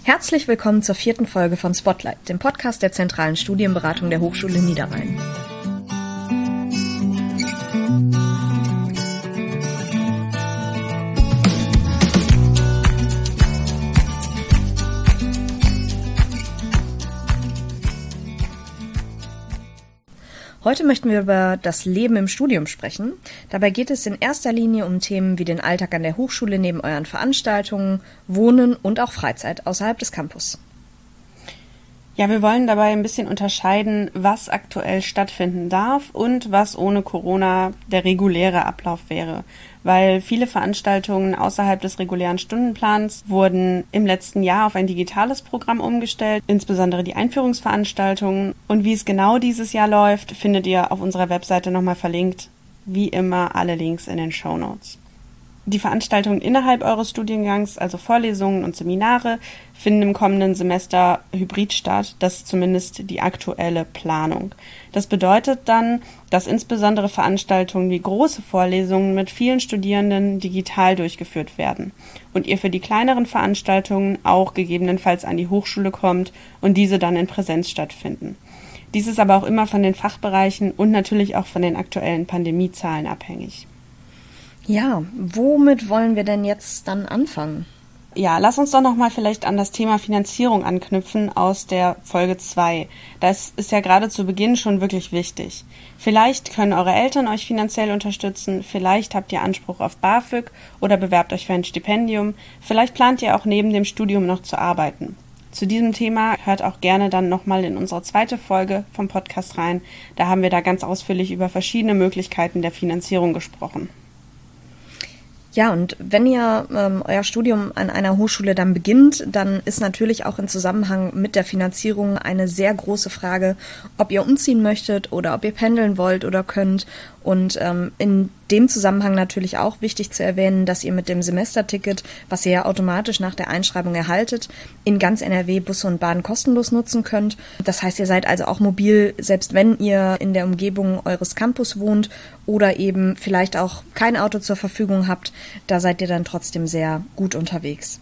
Herzlich willkommen zur 4. Folge von Spotlight, dem Podcast der zentralen Studienberatung der Hochschule Niederrhein. Heute möchten wir über das Leben im Studium sprechen. Dabei geht es in erster Linie um Themen wie den Alltag an der Hochschule neben euren Veranstaltungen, Wohnen und auch Freizeit außerhalb des Campus. Ja, wir wollen dabei ein bisschen unterscheiden, was aktuell stattfinden darf und was ohne Corona der reguläre Ablauf wäre. Weil viele Veranstaltungen außerhalb des regulären Stundenplans wurden im letzten Jahr auf ein digitales Programm umgestellt, insbesondere die Einführungsveranstaltungen. Und wie es genau dieses Jahr läuft, findet ihr auf unserer Webseite nochmal verlinkt. Wie immer alle Links in den Shownotes. Die Veranstaltungen innerhalb eures Studiengangs, also Vorlesungen und Seminare, finden im kommenden Semester hybrid statt. Das ist zumindest die aktuelle Planung. Das bedeutet dann, dass insbesondere Veranstaltungen wie große Vorlesungen mit vielen Studierenden digital durchgeführt werden und ihr für die kleineren Veranstaltungen auch gegebenenfalls an die Hochschule kommt und diese dann in Präsenz stattfinden. Dies ist aber auch immer von den Fachbereichen und natürlich auch von den aktuellen Pandemiezahlen abhängig. Ja, womit wollen wir denn jetzt dann anfangen? Ja, lass uns doch nochmal vielleicht an das Thema Finanzierung anknüpfen aus der Folge 2. Das ist ja gerade zu Beginn schon wirklich wichtig. Vielleicht können eure Eltern euch finanziell unterstützen, vielleicht habt ihr Anspruch auf BAföG oder bewerbt euch für ein Stipendium, vielleicht plant ihr auch neben dem Studium noch zu arbeiten. Zu diesem Thema hört auch gerne dann nochmal in unsere 2. Folge vom Podcast rein. Da haben wir da ganz ausführlich über verschiedene Möglichkeiten der Finanzierung gesprochen. Ja, und wenn ihr euer Studium an einer Hochschule dann beginnt, dann ist natürlich auch im Zusammenhang mit der Finanzierung eine sehr große Frage, ob ihr umziehen möchtet oder ob ihr pendeln wollt oder könnt. Und in dem Zusammenhang natürlich auch wichtig zu erwähnen, dass ihr mit dem Semesterticket, was ihr ja automatisch nach der Einschreibung erhaltet, in ganz NRW Busse und Bahn kostenlos nutzen könnt. Das heißt, ihr seid also auch mobil, selbst wenn ihr in der Umgebung eures Campus wohnt oder eben vielleicht auch kein Auto zur Verfügung habt, da seid ihr dann trotzdem sehr gut unterwegs.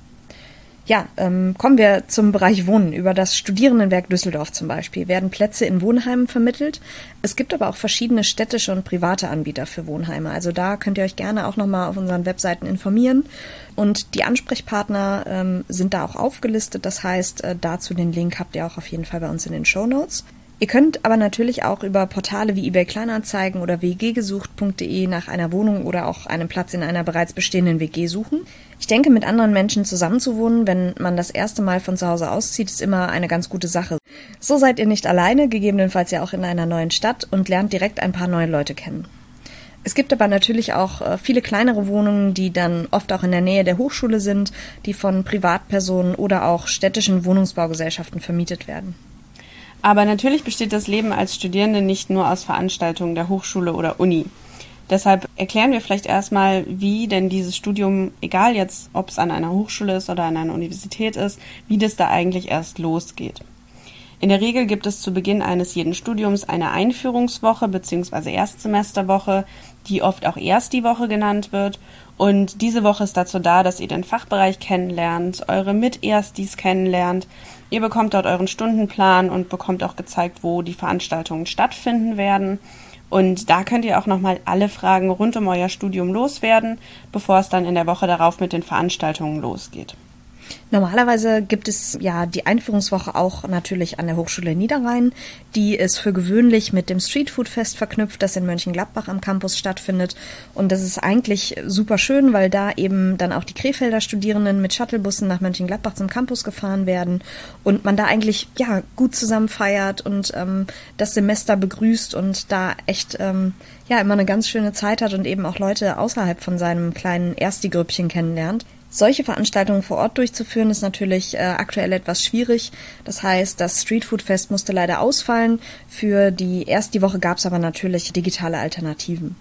Ja, kommen wir zum Bereich Wohnen. Über das Studierendenwerk Düsseldorf zum Beispiel werden Plätze in Wohnheimen vermittelt. Es gibt aber auch verschiedene städtische und private Anbieter für Wohnheime. Also da könnt ihr euch gerne auch nochmal auf unseren Webseiten informieren. Und die Ansprechpartner sind da auch aufgelistet. Das heißt, dazu den Link habt ihr auch auf jeden Fall bei uns in den Shownotes. Ihr könnt aber natürlich auch über Portale wie eBay Kleinanzeigen oder wggesucht.de nach einer Wohnung oder auch einem Platz in einer bereits bestehenden WG suchen. Ich denke, mit anderen Menschen zusammenzuwohnen, wenn man das erste Mal von zu Hause auszieht, ist immer eine ganz gute Sache. So seid ihr nicht alleine, gegebenenfalls ja auch in einer neuen Stadt und lernt direkt ein paar neue Leute kennen. Es gibt aber natürlich auch viele kleinere Wohnungen, die dann oft auch in der Nähe der Hochschule sind, die von Privatpersonen oder auch städtischen Wohnungsbaugesellschaften vermietet werden. Aber natürlich besteht das Leben als Studierende nicht nur aus Veranstaltungen der Hochschule oder Uni. Deshalb erklären wir vielleicht erstmal, wie denn dieses Studium, egal jetzt, ob es an einer Hochschule ist oder an einer Universität ist, wie das da eigentlich erst losgeht. In der Regel gibt es zu Beginn eines jeden Studiums eine Einführungswoche bzw. Erstsemesterwoche, die oft auch Ersti-Woche genannt wird. Und diese Woche ist dazu da, dass ihr den Fachbereich kennenlernt, eure Mit-Erstis kennenlernt. Ihr bekommt dort euren Stundenplan und bekommt auch gezeigt, wo die Veranstaltungen stattfinden werden. Und da könnt ihr auch nochmal alle Fragen rund um euer Studium loswerden, bevor es dann in der Woche darauf mit den Veranstaltungen losgeht. Normalerweise gibt es ja die Einführungswoche auch natürlich an der Hochschule Niederrhein. Die ist für gewöhnlich mit dem Streetfood-Fest verknüpft, das in Mönchengladbach am Campus stattfindet. Und das ist eigentlich super schön, weil da eben dann auch die Krefelder Studierenden mit Shuttlebussen nach Mönchengladbach zum Campus gefahren werden und man da eigentlich ja gut zusammen feiert und das Semester begrüßt und da echt ja immer eine ganz schöne Zeit hat und eben auch Leute außerhalb von seinem kleinen Ersti-Grüppchen kennenlernt. Solche Veranstaltungen vor Ort durchzuführen, ist natürlich aktuell etwas schwierig. Das heißt, das Streetfood-Fest musste leider ausfallen. Für die Woche gab es aber natürlich digitale Alternativen.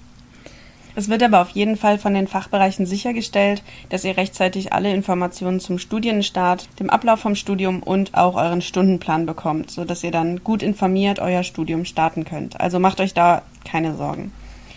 Es wird aber auf jeden Fall von den Fachbereichen sichergestellt, dass ihr rechtzeitig alle Informationen zum Studienstart, dem Ablauf vom Studium und auch euren Stundenplan bekommt, sodass ihr dann gut informiert euer Studium starten könnt. Also macht euch da keine Sorgen.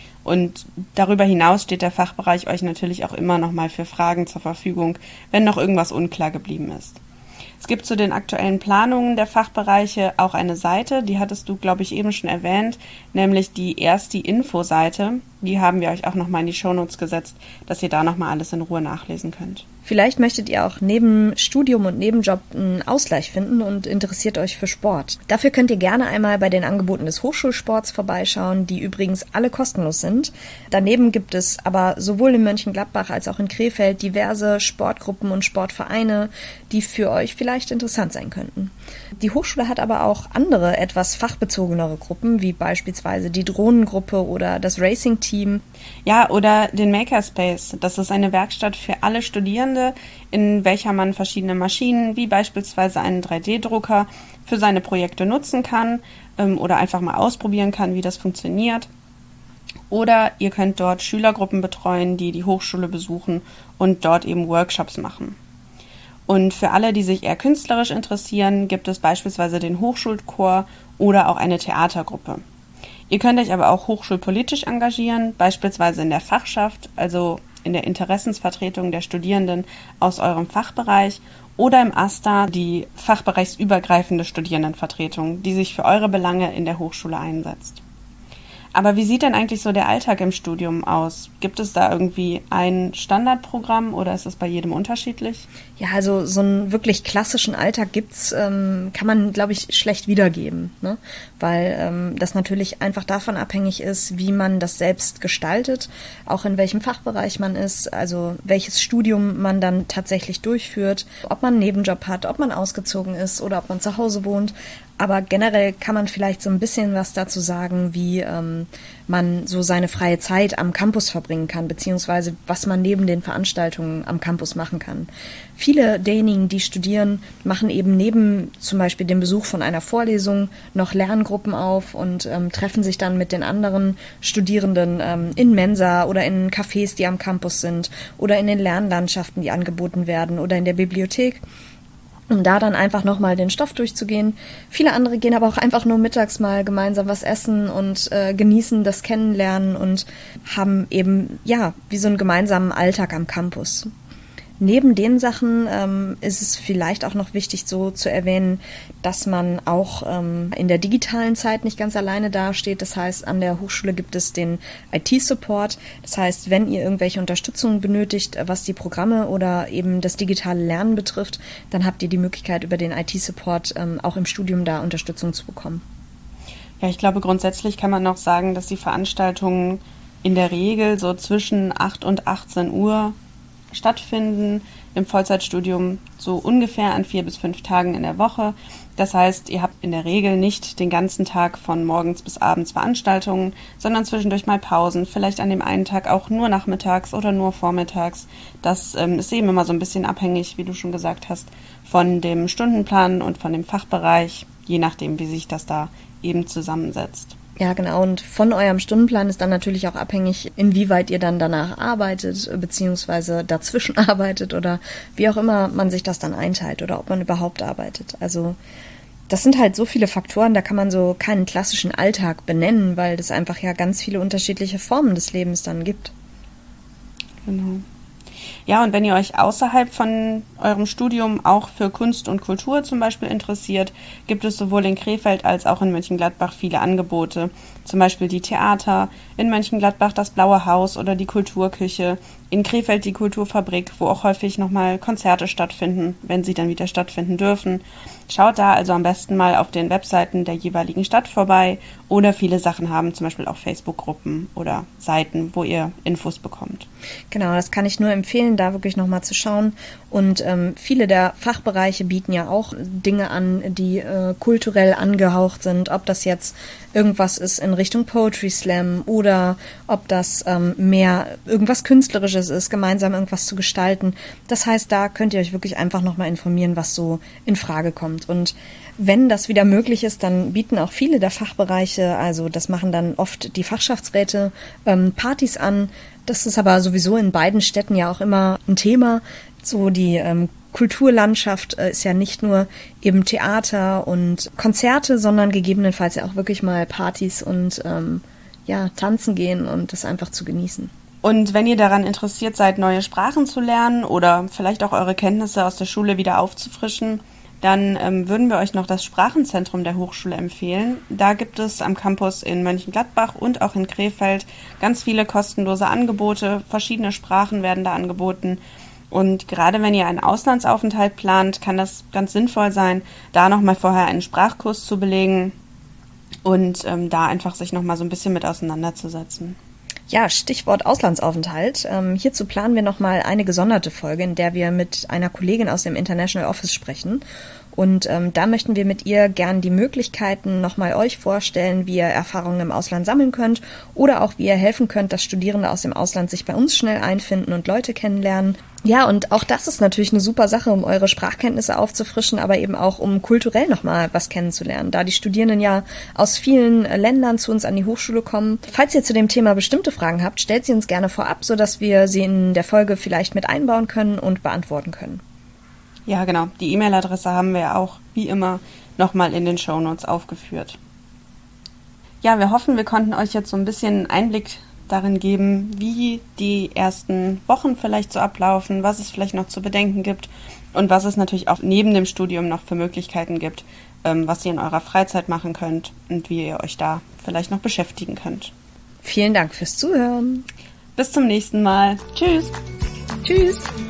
Und darüber hinaus steht der Fachbereich euch natürlich auch immer noch mal für Fragen zur Verfügung, wenn noch irgendwas unklar geblieben ist. Es gibt zu den aktuellen Planungen der Fachbereiche auch eine Seite, die hattest du, glaube ich, eben schon erwähnt, nämlich die Ersti-Info-Seite. Die haben wir euch auch nochmal in die Shownotes gesetzt, dass ihr da nochmal alles in Ruhe nachlesen könnt. Vielleicht möchtet ihr auch neben Studium und Nebenjob einen Ausgleich finden und interessiert euch für Sport. Dafür könnt ihr gerne einmal bei den Angeboten des Hochschulsports vorbeischauen, die übrigens alle kostenlos sind. Daneben gibt es aber sowohl in Mönchengladbach als auch in Krefeld diverse Sportgruppen und Sportvereine, die für euch vielleicht interessant sein könnten. Die Hochschule hat aber auch andere, etwas fachbezogenere Gruppen, wie beispielsweise die Drohnengruppe oder das Racing-Team. Ja, oder den Makerspace. Das ist eine Werkstatt für alle Studierende, in welcher man verschiedene Maschinen, wie beispielsweise einen 3D-Drucker, für seine Projekte nutzen kann oder einfach mal ausprobieren kann, wie das funktioniert. Oder ihr könnt dort Schülergruppen betreuen, die die Hochschule besuchen und dort eben Workshops machen. Und für alle, die sich eher künstlerisch interessieren, gibt es beispielsweise den Hochschulchor oder auch eine Theatergruppe. Ihr könnt euch aber auch hochschulpolitisch engagieren, beispielsweise in der Fachschaft, also in der Interessensvertretung der Studierenden aus eurem Fachbereich, oder im AStA, die fachbereichsübergreifende Studierendenvertretung, die sich für eure Belange in der Hochschule einsetzt. Aber wie sieht denn eigentlich so der Alltag im Studium aus? Gibt es da irgendwie ein Standardprogramm oder ist es bei jedem unterschiedlich? Ja, also so einen wirklich klassischen Alltag gibt's, kann man, glaube ich, schlecht wiedergeben, ne? Weil das natürlich einfach davon abhängig ist, wie man das selbst gestaltet, auch in welchem Fachbereich man ist, also welches Studium man dann tatsächlich durchführt, ob man einen Nebenjob hat, ob man ausgezogen ist oder ob man zu Hause wohnt. Aber generell kann man vielleicht so ein bisschen was dazu sagen, wie man so seine freie Zeit am Campus verbringen kann, beziehungsweise was man neben den Veranstaltungen am Campus machen kann. Viele derjenigen, die studieren, machen eben neben zum Beispiel dem Besuch von einer Vorlesung noch Lerngruppen auf und treffen sich dann mit den anderen Studierenden in Mensa oder in Cafés, die am Campus sind oder in den Lernlandschaften, die angeboten werden oder in der Bibliothek, um da dann einfach nochmal den Stoff durchzugehen. Viele andere gehen aber auch einfach nur mittags mal gemeinsam was essen und genießen das Kennenlernen und haben eben, ja, wie so einen gemeinsamen Alltag am Campus. Neben den Sachen ist es vielleicht auch noch wichtig so zu erwähnen, dass man auch in der digitalen Zeit nicht ganz alleine dasteht. Das heißt, an der Hochschule gibt es den IT-Support. Das heißt, wenn ihr irgendwelche Unterstützung benötigt, was die Programme oder eben das digitale Lernen betrifft, dann habt ihr die Möglichkeit, über den IT-Support auch im Studium da Unterstützung zu bekommen. Ja, ich glaube, grundsätzlich kann man noch sagen, dass die Veranstaltungen in der Regel so zwischen 8 und 18 Uhr stattfinden, im Vollzeitstudium so ungefähr an 4 bis 5 Tagen in der Woche. Das heißt, ihr habt in der Regel nicht den ganzen Tag von morgens bis abends Veranstaltungen, sondern zwischendurch mal Pausen, vielleicht an dem einen Tag auch nur nachmittags oder nur vormittags. Das ist eben immer so ein bisschen abhängig, wie du schon gesagt hast, von dem Stundenplan und von dem Fachbereich, je nachdem, wie sich das da eben zusammensetzt. Ja, genau. Und von eurem Stundenplan ist dann natürlich auch abhängig, inwieweit ihr dann danach arbeitet, beziehungsweise dazwischen arbeitet oder wie auch immer man sich das dann einteilt oder ob man überhaupt arbeitet. Also das sind halt so viele Faktoren, da kann man so keinen klassischen Alltag benennen, weil es einfach ja ganz viele unterschiedliche Formen des Lebens dann gibt. Genau. Ja, und wenn ihr euch außerhalb von eurem Studium auch für Kunst und Kultur zum Beispiel interessiert, gibt es sowohl in Krefeld als auch in Mönchengladbach viele Angebote. Zum Beispiel die Theater, in Mönchengladbach das Blaue Haus oder die Kulturküche, in Krefeld die Kulturfabrik, wo auch häufig nochmal Konzerte stattfinden, wenn sie dann wieder stattfinden dürfen. Schaut da also am besten mal auf den Webseiten der jeweiligen Stadt vorbei oder viele Sachen haben zum Beispiel auch Facebook-Gruppen oder Seiten, wo ihr Infos bekommt. Genau, das kann ich nur empfehlen, da wirklich nochmal zu schauen. Und viele der Fachbereiche bieten ja auch Dinge an, die kulturell angehaucht sind, ob das jetzt irgendwas ist in Richtung Poetry Slam oder ob das mehr irgendwas Künstlerisches ist, gemeinsam irgendwas zu gestalten. Das heißt, da könnt ihr euch wirklich einfach nochmal informieren, was so in Frage kommt. Und wenn das wieder möglich ist, dann bieten auch viele der Fachbereiche, also das machen dann oft die Fachschaftsräte, Partys an. Das ist aber sowieso in beiden Städten ja auch immer ein Thema. So die Kulturlandschaft ist ja nicht nur eben Theater und Konzerte, sondern gegebenenfalls ja auch wirklich mal Partys und tanzen gehen und das einfach zu genießen. Und wenn ihr daran interessiert seid, neue Sprachen zu lernen oder vielleicht auch eure Kenntnisse aus der Schule wieder aufzufrischen, dann würden wir euch noch das Sprachenzentrum der Hochschule empfehlen. Da gibt es am Campus in Mönchengladbach und auch in Krefeld ganz viele kostenlose Angebote. Verschiedene Sprachen werden da angeboten. Und gerade wenn ihr einen Auslandsaufenthalt plant, kann das ganz sinnvoll sein, da nochmal vorher einen Sprachkurs zu belegen und da einfach sich nochmal so ein bisschen mit auseinanderzusetzen. Ja, Stichwort Auslandsaufenthalt. Hierzu planen wir nochmal eine gesonderte Folge, in der wir mit einer Kollegin aus dem International Office sprechen. Und da möchten wir mit ihr gern die Möglichkeiten nochmal euch vorstellen, wie ihr Erfahrungen im Ausland sammeln könnt oder auch wie ihr helfen könnt, dass Studierende aus dem Ausland sich bei uns schnell einfinden und Leute kennenlernen. Ja, und auch das ist natürlich eine super Sache, um eure Sprachkenntnisse aufzufrischen, aber eben auch, um kulturell nochmal was kennenzulernen, da die Studierenden ja aus vielen Ländern zu uns an die Hochschule kommen. Falls ihr zu dem Thema bestimmte Fragen habt, stellt sie uns gerne vorab, sodass wir sie in der Folge vielleicht mit einbauen können und beantworten können. Ja, genau. Die E-Mail-Adresse haben wir ja auch, wie immer, nochmal in den Shownotes aufgeführt. Ja, wir hoffen, wir konnten euch jetzt so ein bisschen Einblick darin geben, wie die ersten Wochen vielleicht so ablaufen, was es vielleicht noch zu bedenken gibt und was es natürlich auch neben dem Studium noch für Möglichkeiten gibt, was ihr in eurer Freizeit machen könnt und wie ihr euch da vielleicht noch beschäftigen könnt. Vielen Dank fürs Zuhören. Bis zum nächsten Mal. Tschüss. Tschüss.